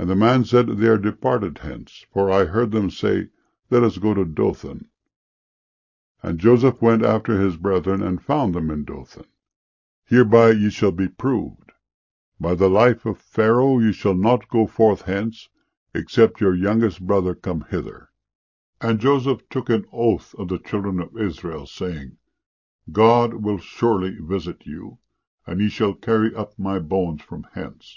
And the man said, They are departed hence, for I heard them say, Let us go to Dothan. And Joseph went after his brethren, and found them in Dothan. Hereby ye shall be proved. By the life of Pharaoh ye shall not go forth hence, except your youngest brother come hither. And Joseph took an oath of the children of Israel, saying, God will surely visit you, and ye shall carry up my bones from hence.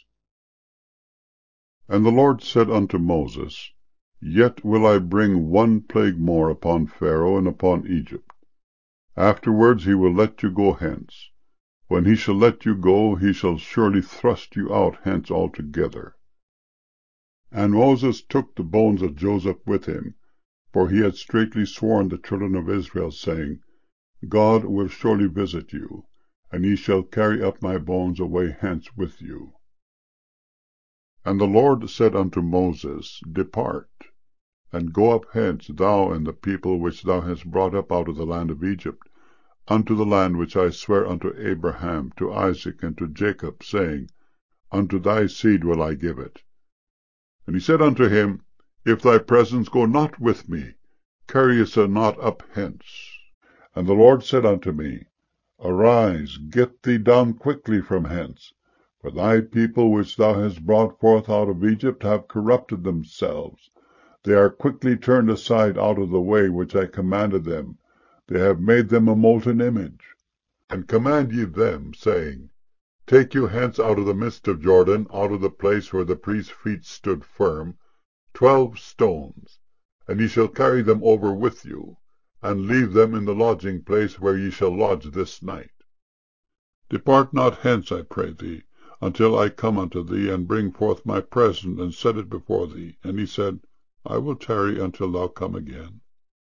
And the Lord said unto Moses, Yet will I bring one plague more upon Pharaoh and upon Egypt. Afterwards he will let you go hence. When he shall let you go, he shall surely thrust you out hence altogether. And Moses took the bones of Joseph with him, for he had straitly sworn the children of Israel, saying, God will surely visit you, and ye shall carry up my bones away hence with you. And the Lord said unto Moses, Depart, and go up hence, thou and the people which thou hast brought up out of the land of Egypt, unto the land which I swear unto Abraham, to Isaac, and to Jacob, saying, Unto thy seed will I give it. And he said unto him, If thy presence go not with me, carry us not up hence. And the Lord said unto me, Arise, get thee down quickly from hence, for thy people which thou hast brought forth out of Egypt have corrupted themselves. They are quickly turned aside out of the way which I commanded them. They have made them a molten image. And command ye them, saying, Take you hence out of the midst of Jordan, out of the place where the priest's feet stood firm, 12 stones, and ye shall carry them over with you, and leave them in the lodging place where ye shall lodge this night. Depart not hence, I pray thee, until I come unto thee, and bring forth my present, and set it before thee. And he said, I will tarry until thou come again.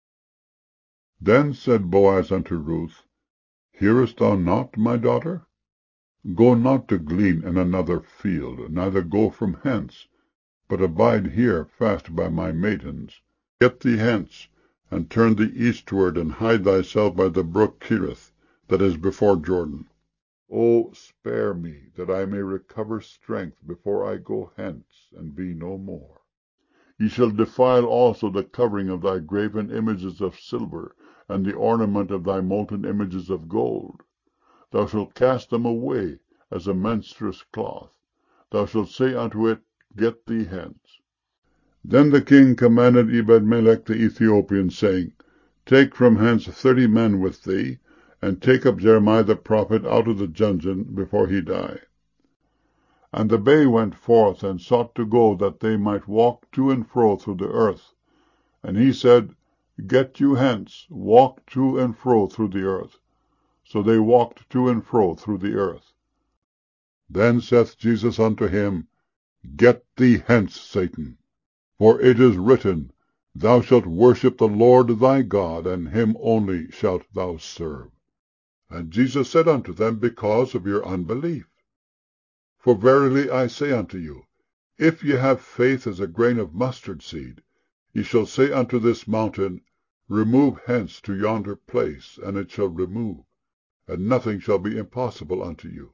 Then said Boaz unto Ruth, Hearest thou not, my daughter? Go not to glean in another field, neither go from hence, but abide here fast by my maidens. Get thee hence, and turn thee eastward, and hide thyself by the brook Cherith, that is before Jordan. O spare me, that I may recover strength before I go hence, and be no more. Ye shall defile also the covering of thy graven images of silver, and the ornament of thy molten images of gold. Thou shalt cast them away as a menstruous cloth. Thou shalt say unto it, Get thee hence. Then the king commanded Ebed-melech the Ethiopian, saying, Take from hence 30 men with thee, and take up Jeremiah the prophet out of the dungeon before he die. And the bay went forth, and sought to go, that they might walk to and fro through the earth. And he said, Get you hence, walk to and fro through the earth. So they walked to and fro through the earth. Then saith Jesus unto him, Get thee hence, Satan, for it is written, Thou shalt worship the Lord thy God, and him only shalt thou serve. And Jesus said unto them, Because of your unbelief. For verily I say unto you, if ye have faith as a grain of mustard seed, ye shall say unto this mountain, Remove hence to yonder place, and it shall remove, and nothing shall be impossible unto you.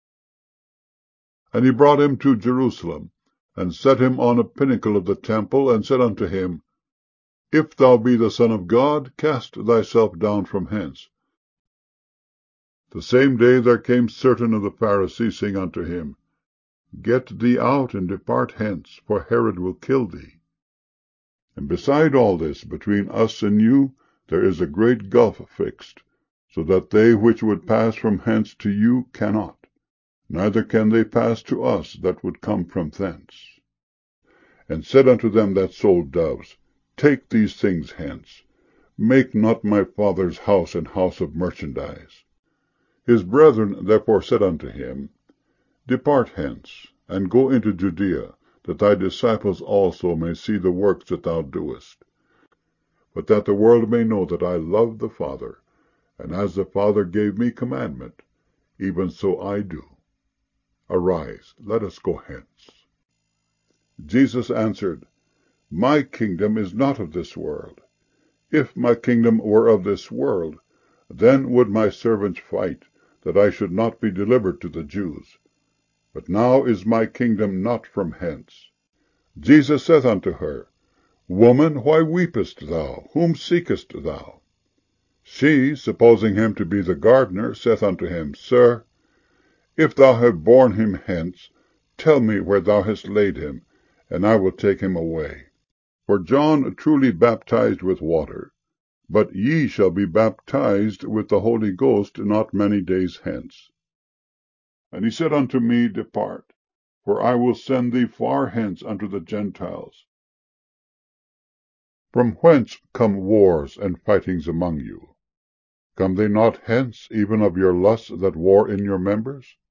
And he brought him to Jerusalem, and set him on a pinnacle of the temple, and said unto him, If thou be the Son of God, cast thyself down from hence. The same day there came certain of the Pharisees, saying unto him, Get thee out, and depart hence, for Herod will kill thee. And beside all this, between us and you, there is a great gulf fixed, so that they which would pass from hence to you cannot, neither can they pass to us that would come from thence. And said unto them that sold doves, Take these things hence. Make not my Father's house an house of merchandise. His brethren therefore said unto him, Depart hence, and go into Judea, that thy disciples also may see the works that thou doest. But that the world may know that I love the Father, and as the Father gave me commandment, even so I do. Arise, let us go hence. Jesus answered, My kingdom is not of this world. If my kingdom were of this world, then would my servants fight, that I should not be delivered to the Jews. But now is my kingdom not from hence. Jesus saith unto her, Woman, why weepest thou? Whom seekest thou? She, supposing him to be the gardener, saith unto him, Sir, if thou have borne him hence, tell me where thou hast laid him, and I will take him away. For John truly baptized with water, but ye shall be baptized with the Holy Ghost not many days hence. And he said unto me, Depart, for I will send thee far hence unto the Gentiles, from whence come wars and fightings among you. Come they not hence, even of your lusts that war in your members?